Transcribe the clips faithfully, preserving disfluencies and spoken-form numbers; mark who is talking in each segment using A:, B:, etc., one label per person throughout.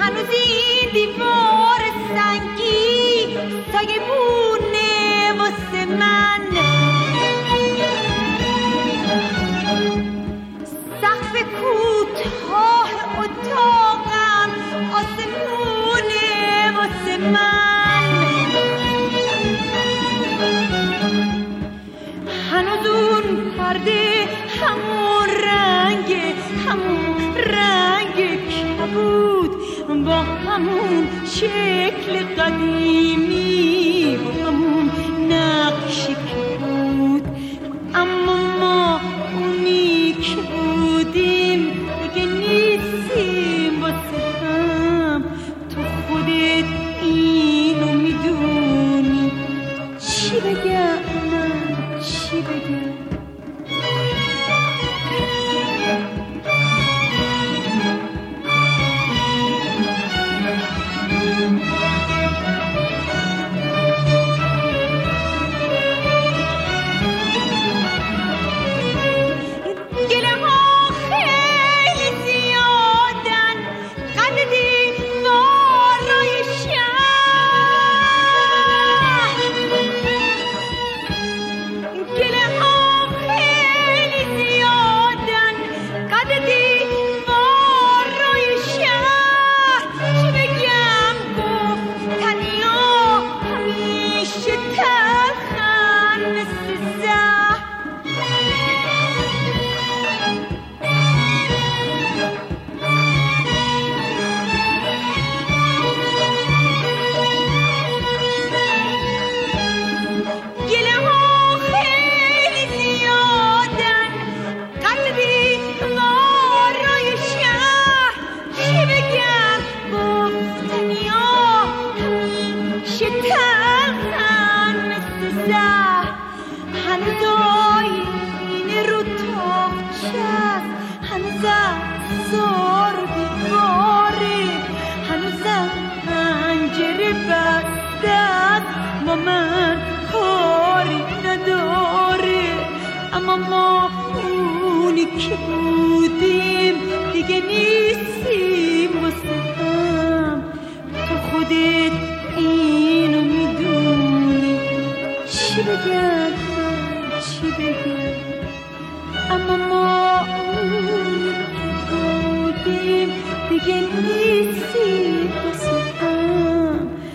A: هنوز این دیوار سنگی سایه بونه واسه من. سقف کوتاه اتاقم آسمونه واسه من. هنوز اون پرده همون رنگ همون رنگ کبود با همون شکل قدیمی با همون نقشی که بود. اما ما اونی که بودیم دیگه نیستیم واسه هم. تو خودت اینو میدونی. چی بگم من چی بگم؟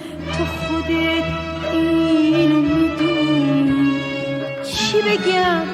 B: بگم